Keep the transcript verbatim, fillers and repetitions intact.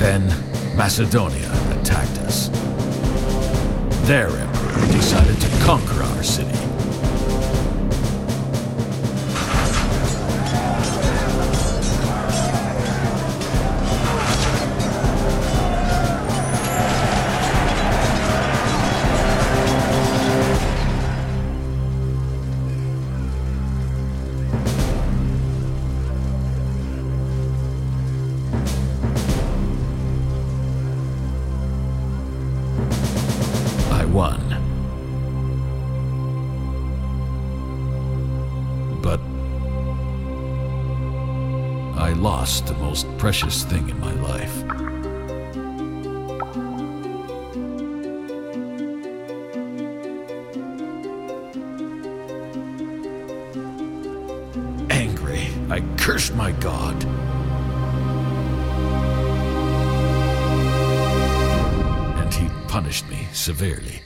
Then, Macedonia attacked us. Their emperor decided to conquer our city. Won. But I lost the most precious thing in my life. Angry, I cursed my god. And he punished me severely.